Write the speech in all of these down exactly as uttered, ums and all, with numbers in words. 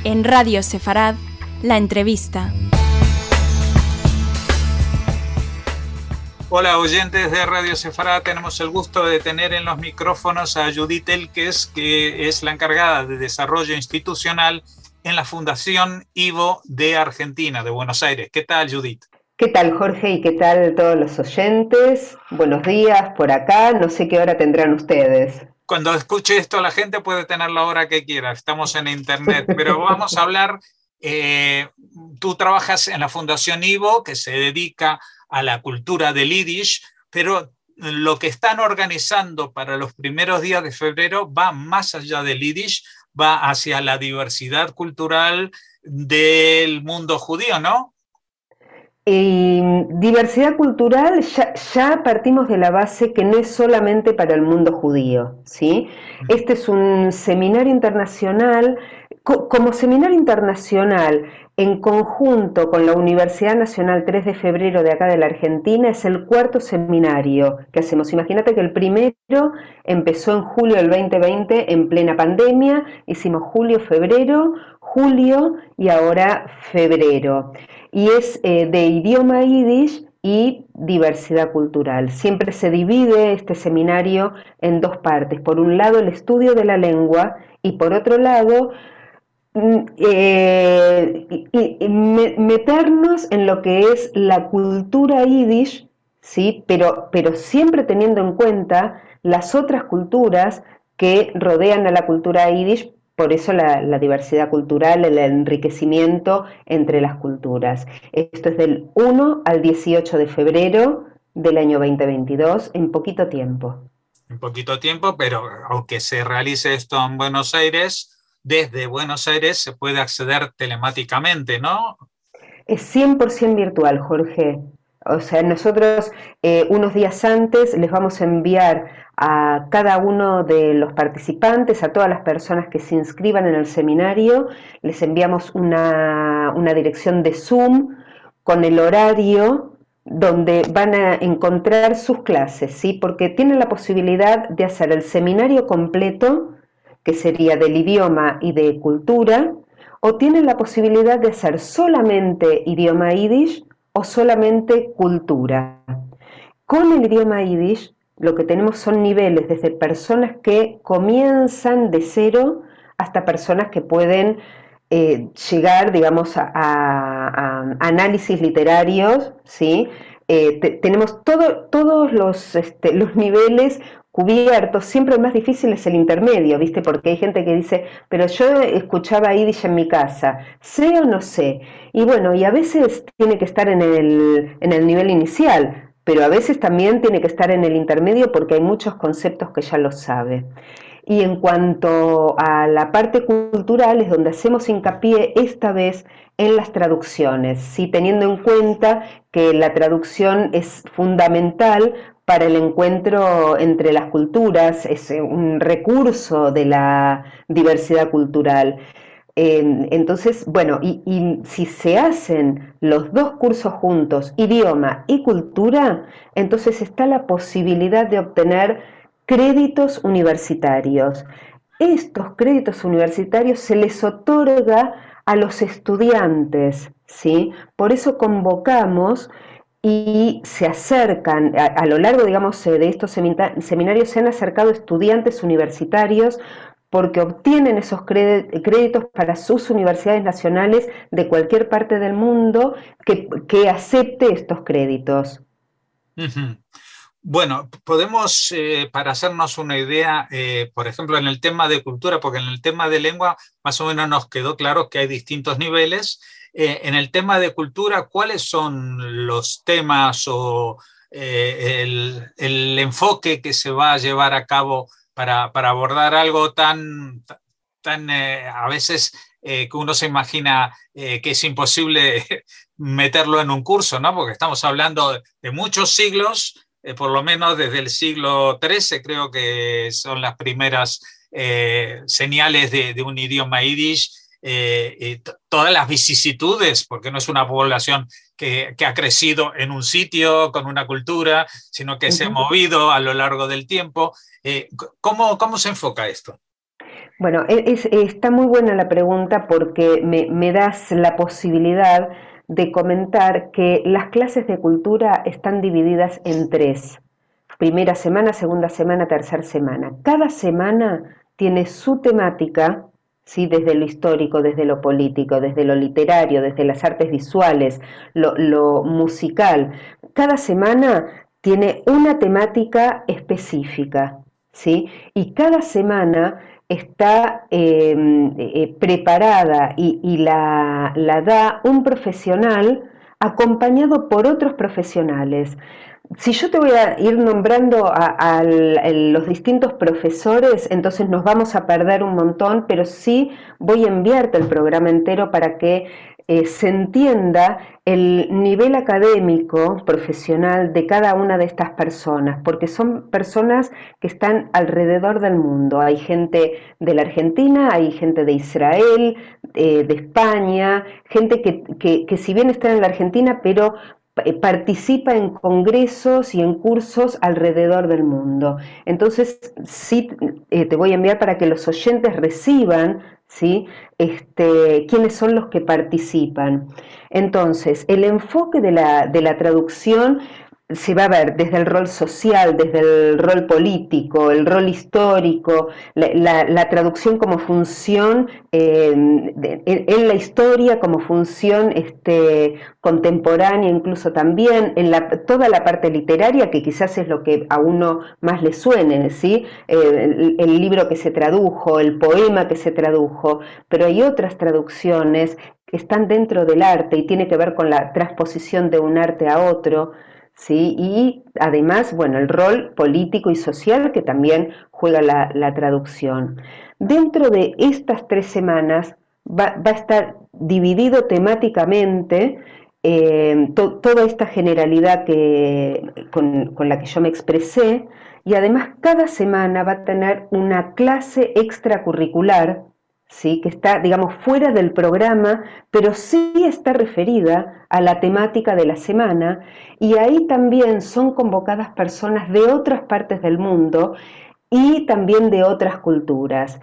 En Radio Sefarad, la entrevista. Hola oyentes de Radio Sefarad, tenemos el gusto de tener en los micrófonos a Judith Elkes, que es la encargada de desarrollo institucional en la Fundación Ivo de Argentina, de Buenos Aires. ¿Qué tal, Judith? ¿Qué tal, Jorge? ¿Y qué tal todos los oyentes? Buenos días por acá, no sé qué hora tendrán ustedes. Cuando escuche esto la gente puede tener la hora que quiera, estamos en internet, pero vamos a hablar, eh, tú trabajas en la Fundación Ivo, que se dedica a la cultura del Yiddish, pero lo que están organizando para los primeros días de febrero va más allá del Yiddish, va hacia la diversidad cultural del mundo judío, ¿no? Y diversidad cultural, ya, ya partimos de la base que no es solamente para el mundo judío, ¿sí? Este es un seminario internacional, co como seminario internacional, en conjunto con la Universidad Nacional tres de febrero de acá de la Argentina, es el cuarto seminario que hacemos. Imagínate que el primero empezó en julio del veinte veinte, en plena pandemia, hicimos julio, febrero, julio y ahora febrero. Y es eh, de idioma yiddish y diversidad cultural. Siempre se divide este seminario en dos partes. Por un lado, el estudio de la lengua y por otro lado, eh, y, y meternos en lo que es la cultura yiddish, ¿sí? pero, pero siempre teniendo en cuenta las otras culturas que rodean a la cultura yiddish. Por eso la, la diversidad cultural, el enriquecimiento entre las culturas. Esto es del uno al dieciocho de febrero del año veinte veintidós, en poquito tiempo. En poquito tiempo, pero aunque se realice esto en Buenos Aires, desde Buenos Aires se puede acceder telemáticamente, ¿no? Es cien por ciento virtual, Jorge. O sea, nosotros eh, unos días antes les vamos a enviar a cada uno de los participantes, a todas las personas que se inscriban en el seminario, les enviamos una, una dirección de Zoom con el horario donde van a encontrar sus clases, ¿sí? Porque tienen la posibilidad de hacer el seminario completo, que sería del idioma y de cultura, o tienen la posibilidad de hacer solamente idioma yiddish o solamente cultura. Con el idioma yiddish lo que tenemos son niveles desde personas que comienzan de cero hasta personas que pueden eh, llegar, digamos, a, a, a análisis literarios, ¿sí? Eh, te, tenemos todo, todos los, este, los niveles cubiertos. Siempre el más difícil es el intermedio, ¿viste? Porque hay gente que dice, pero yo escuchaba yiddish en mi casa, ¿sé o no sé? Y bueno, y a veces tiene que estar en el, en el nivel inicial, pero a veces también tiene que estar en el intermedio porque hay muchos conceptos que ya los sabe. Y en cuanto a la parte cultural es donde hacemos hincapié esta vez en las traducciones, ¿sí? Teniendo en cuenta que la traducción es fundamental para el encuentro entre las culturas, es un recurso de la diversidad cultural. Eh, entonces, bueno, y, y si se hacen los dos cursos juntos, idioma y cultura, entonces está la posibilidad de obtener créditos universitarios. Estos créditos universitarios se les otorga a los estudiantes, ¿sí? Por eso convocamos y se acercan, a, a lo largo, digamos, de estos seminarios se han acercado estudiantes universitarios porque obtienen esos créditos para sus universidades nacionales de cualquier parte del mundo que, que acepte estos créditos. Uh-huh. Bueno, podemos, eh, para hacernos una idea, eh, por ejemplo, en el tema de cultura, porque en el tema de lengua más o menos nos quedó claro que hay distintos niveles. Eh, en el tema de cultura, ¿cuáles son los temas o eh, el, el enfoque que se va a llevar a cabo para, para abordar algo tan, tan eh, a veces eh, que uno se imagina eh, que es imposible meterlo en un curso, ¿no? Porque estamos hablando de, de muchos siglos, eh, por lo menos desde el siglo trece, creo que son las primeras eh, señales de, de un idioma yiddish, eh, y t- todas las vicisitudes, porque no es una población que, que ha crecido en un sitio con una cultura, sino que uh-huh. se ha movido a lo largo del tiempo. Eh, ¿cómo, ¿Cómo se enfoca esto? Bueno, es, está muy buena la pregunta porque me, me das la posibilidad de comentar que las clases de cultura están divididas en tres. Primera semana, segunda semana, tercera semana. Cada semana tiene su temática, ¿sí? Desde lo histórico, desde lo político, desde lo literario, desde las artes visuales, lo, lo musical. Cada semana tiene una temática específica, ¿sí? Y cada semana está eh, eh, preparada y, y la, la da un profesional acompañado por otros profesionales. Si yo te voy a ir nombrando a, a, a los distintos profesores, entonces nos vamos a perder un montón, pero sí voy a enviarte el programa entero para que eh, se entienda el nivel académico, profesional de cada una de estas personas, porque son personas que están alrededor del mundo. Hay gente de la Argentina, hay gente de Israel, eh, de España, gente que, que, que si bien está en la Argentina, pero participa en congresos y en cursos alrededor del mundo. Entonces, sí, eh, te voy a enviar para que los oyentes reciban, ¿sí? Este, quiénes son los que participan. Entonces, el enfoque de la, de la traducción se va a ver desde el rol social, desde el rol político, el rol histórico, la, la, la traducción como función eh, de, en, en la historia, como función este, contemporánea incluso también, en la, toda la parte literaria, que quizás es lo que a uno más le suene, ¿sí? Eh, el, el libro que se tradujo, el poema que se tradujo, pero hay otras traducciones que están dentro del arte y tiene que ver con la transposición de un arte a otro, ¿sí? Y además, bueno, el rol político y social que también juega la, la traducción. Dentro de estas tres semanas va, va a estar dividido temáticamente eh, to, toda esta generalidad que, con, con la que yo me expresé, y además cada semana va a tener una clase extracurricular, ¿sí? Que está, digamos, fuera del programa, pero sí está referida a la temática de la semana, y ahí también son convocadas personas de otras partes del mundo y también de otras culturas.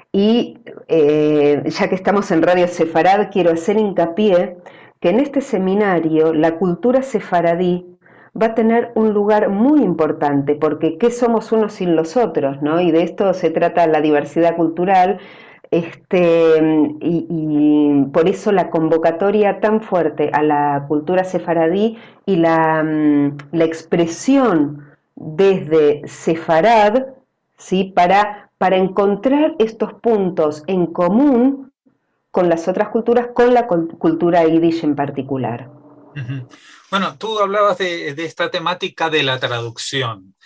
Y eh, ya que estamos en Radio Sefarad, quiero hacer hincapié que en este seminario la cultura sefaradí va a tener un lugar muy importante, porque ¿qué somos unos sin los otros? ¿No? Y de esto se trata la diversidad cultural. Este, y, y por eso la convocatoria tan fuerte a la cultura sefaradí y la, la expresión desde Sefarad, ¿sí? para, para encontrar estos puntos en común con las otras culturas, con la cultura yiddish en particular. Uh-huh. Bueno, tú hablabas de, de esta temática de la traducción.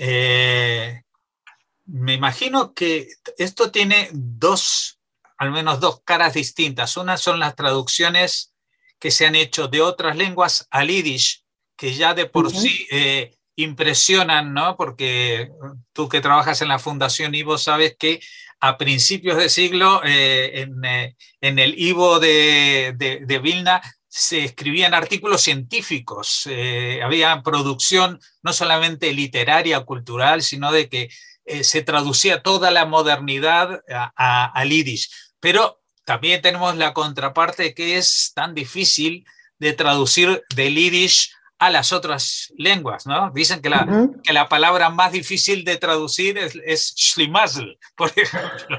Eh, me imagino que esto tiene dos, al menos dos caras distintas. Una son las traducciones que se han hecho de otras lenguas al yiddish, que ya de por uh-huh. sí eh, impresionan, ¿no? Porque tú que trabajas en la Fundación Ivo sabes que a principios de siglo eh, en, eh, en el Ivo de, de, de Vilna se escribían artículos científicos, eh, había producción no solamente literaria, cultural, sino de que eh, se traducía toda la modernidad a, a, al yiddish. Pero también tenemos la contraparte que es tan difícil de traducir del yiddish a las otras lenguas, ¿no? Dicen que la, uh-huh. que la palabra más difícil de traducir es, es schlimazel, por ejemplo.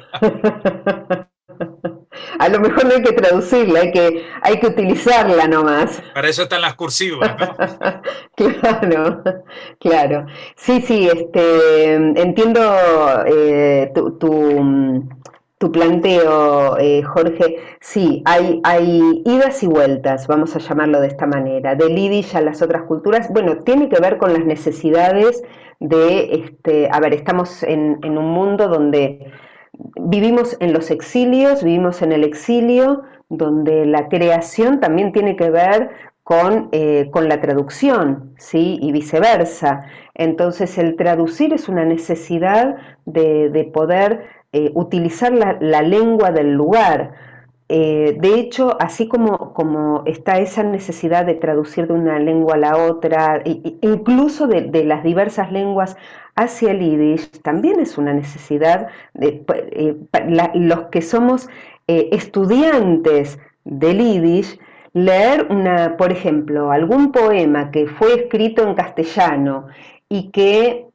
A lo mejor no hay que traducirla, hay que, hay que utilizarla nomás. Para eso están las cursivas, ¿no? Claro, claro. Sí, sí, este, entiendo eh, tu, tu, tu planteo, eh, Jorge. Sí, hay, hay idas y vueltas, vamos a llamarlo de esta manera, del yiddish a las otras culturas. Bueno, tiene que ver con las necesidades de, este, a ver, estamos en, en un mundo donde vivimos en los exilios, vivimos en el exilio, donde la creación también tiene que ver con, eh, con la traducción, ¿sí? Y viceversa. Entonces el traducir es una necesidad de, de poder eh, utilizar la, la lengua del lugar. eh, de hecho, así como, como está esa necesidad de traducir de una lengua a la otra, e, incluso de, de las diversas lenguas hacia el yiddish, también es una necesidad de eh, la, los que somos eh, estudiantes del yiddish, leer una, por ejemplo, algún poema que fue escrito en castellano y que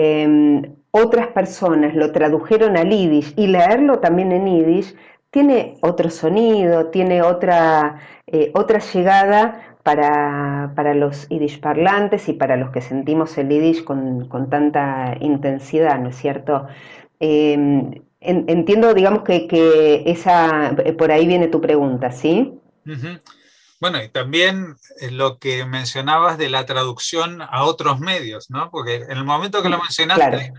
eh, otras personas lo tradujeron al yiddish y leerlo también en yiddish, tiene otro sonido, tiene otra, eh, otra llegada para, para los yiddish parlantes y para los que sentimos el yiddish con, con tanta intensidad, ¿no es cierto? Eh, en, entiendo, digamos, que, que esa, por ahí viene tu pregunta, ¿sí? Uh-huh. Bueno, y también lo que mencionabas de la traducción a otros medios, ¿no? Porque en el momento que lo mencionaste, claro.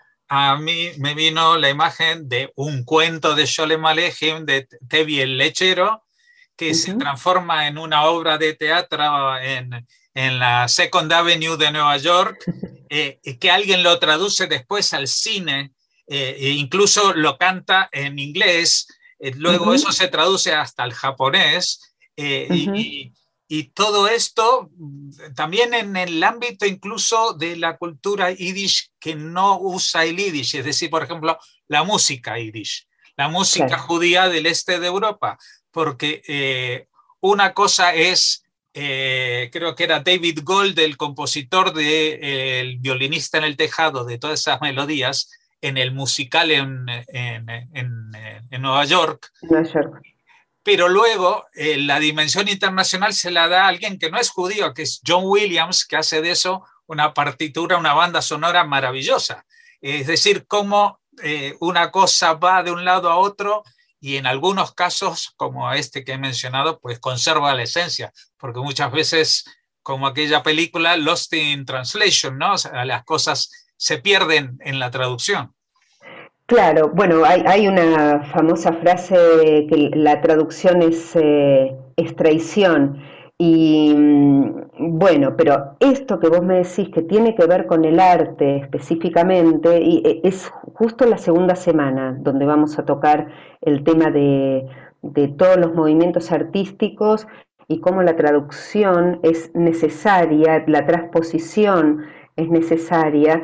A mí me vino la imagen de un cuento de Sholem Aleichem, de Tevi el Lechero, que uh-huh. se transforma en una obra de teatro en, en la Second Avenue de Nueva York, eh, y que alguien lo traduce después al cine, eh, e incluso lo canta en inglés, eh, luego uh-huh. eso se traduce hasta el japonés, eh, uh-huh. y, y todo esto también en el ámbito incluso de la cultura yiddish que no usa el yiddish, es decir, por ejemplo, la música yiddish, la música claro. judía del este de Europa, porque eh, una cosa es, eh, creo que era David Gold, el compositor de eh, El violinista en el tejado, de todas esas melodías, en el musical en, en, en, en Nueva York. Nueva York. Pero luego eh, la dimensión internacional se la da a alguien que no es judío, que es John Williams, que hace de eso una partitura, una banda sonora maravillosa. Es decir, cómo eh, una cosa va de un lado a otro y en algunos casos, como este que he mencionado, pues conserva la esencia, porque muchas veces, como aquella película Lost in Translation, ¿no? O sea, las cosas se pierden en la traducción. Claro, bueno, hay, hay una famosa frase que la traducción es, eh, es traición y bueno, pero esto que vos me decís que tiene que ver con el arte específicamente, y es justo la segunda semana donde vamos a tocar el tema de, de todos los movimientos artísticos y cómo la traducción es necesaria, la transposición es necesaria.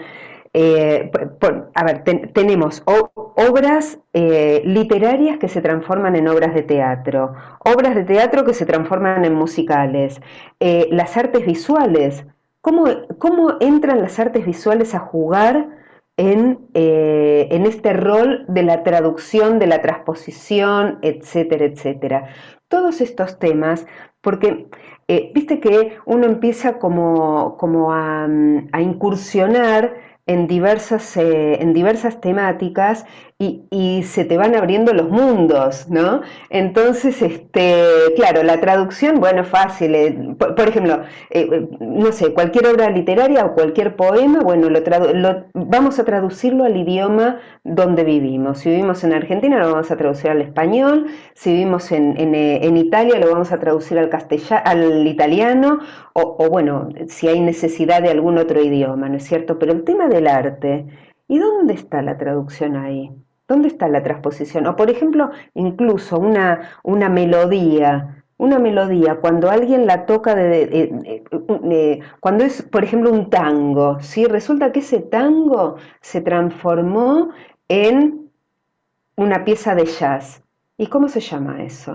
Eh, por, a ver, ten, tenemos o, obras eh, literarias que se transforman en obras de teatro, obras de teatro que se transforman en musicales, eh, las artes visuales, ¿cómo, cómo entran las artes visuales a jugar en, eh, en este rol de la traducción, de la transposición, etcétera, etcétera? Todos estos temas, porque eh, viste que uno empieza como, como a, a incursionar en diversas, eh, en diversas temáticas y, y se te van abriendo los mundos, ¿no? Entonces, este, claro, la traducción, bueno, fácil. Eh, por, por ejemplo, eh, no sé, cualquier obra literaria o cualquier poema, bueno, lo tradu- lo, vamos a traducirlo al idioma donde vivimos. Si vivimos en Argentina, lo vamos a traducir al español. Si vivimos en, en, en Italia, lo vamos a traducir al castellano, al italiano, o, o bueno, si hay necesidad de algún otro idioma, ¿no es cierto? Pero el tema del arte, ¿y dónde está la traducción ahí? ¿Dónde está la transposición? O por ejemplo, incluso una, una melodía, una melodía, cuando alguien la toca, de, de, de, de, de, cuando es, por ejemplo, un tango, ¿sí? Resulta que ese tango se transformó en una pieza de jazz. ¿Y cómo se llama eso?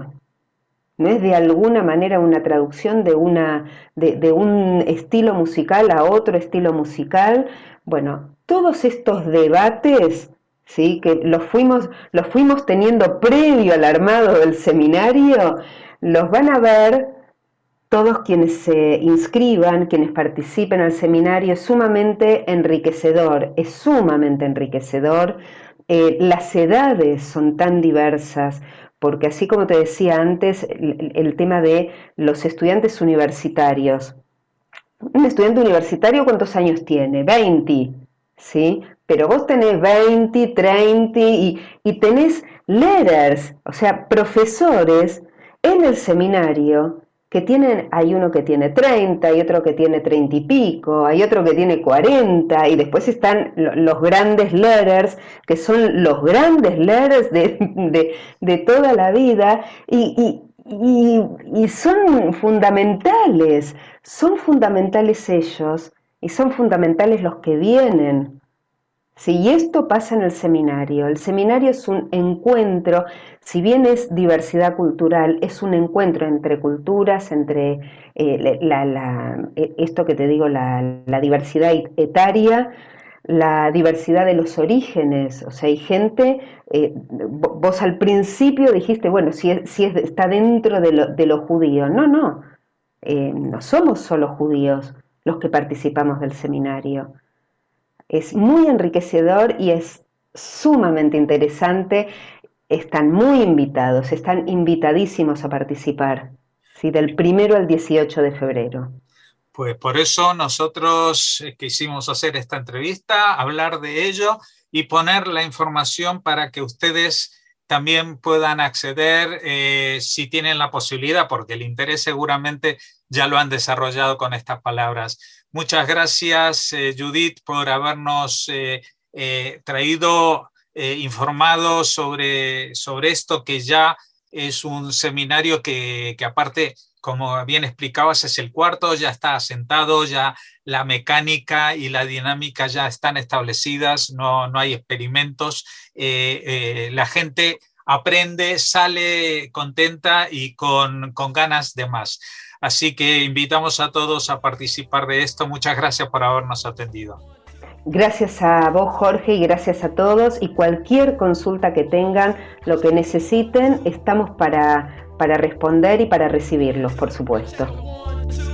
¿No es de alguna manera una traducción de, una, de, de un estilo musical a otro estilo musical? Bueno, todos estos debates, ¿sí?, que los fuimos, los fuimos teniendo previo al armado del seminario, los van a ver todos quienes se inscriban, quienes participen al seminario. Es sumamente enriquecedor, es sumamente enriquecedor. Eh, las edades son tan diversas, porque así como te decía antes, el, el tema de los estudiantes universitarios. Un estudiante universitario, ¿cuántos años tiene? veinte, ¿sí? Pero vos tenés veinte, treinta y, y tenés letters, o sea, profesores en el seminario que tienen, hay uno que tiene treinta, hay otro que tiene treinta y pico, hay otro que tiene cuarenta, y después están los grandes letters, que son los grandes letters de, de, de toda la vida, y, y, y, y son fundamentales, son fundamentales ellos, y son fundamentales los que vienen. Sí, y esto pasa en el seminario. El seminario es un encuentro, si bien es diversidad cultural, es un encuentro entre culturas, entre eh, la, la, esto que te digo, la, la diversidad etaria, la diversidad de los orígenes. O sea, hay gente, eh, vos al principio dijiste, bueno, si, es, si es, está dentro de lo, de lo judío. No, no, eh, no somos solo judíos los que participamos del seminario. Es muy enriquecedor y es sumamente interesante. Están muy invitados, están invitadísimos a participar, ¿sí? Del primero al dieciocho de febrero. Pues por eso nosotros quisimos hacer esta entrevista, hablar de ello y poner la información para que ustedes también puedan acceder eh, si tienen la posibilidad, porque el interés seguramente ya lo han desarrollado con estas palabras. Muchas gracias, eh, Judith, por habernos eh, eh, traído, eh, informado sobre, sobre esto, que ya es un seminario que, que aparte, como bien explicabas, es el cuarto, ya está asentado, ya la mecánica y la dinámica ya están establecidas, no, no hay experimentos, eh, eh, la gente aprende, sale contenta y con, con ganas de más. Así que invitamos a todos a participar de esto. Muchas gracias por habernos atendido. Gracias a vos, Jorge, y gracias a todos. Y cualquier consulta que tengan, lo que necesiten, estamos para, para responder y para recibirlos, por supuesto.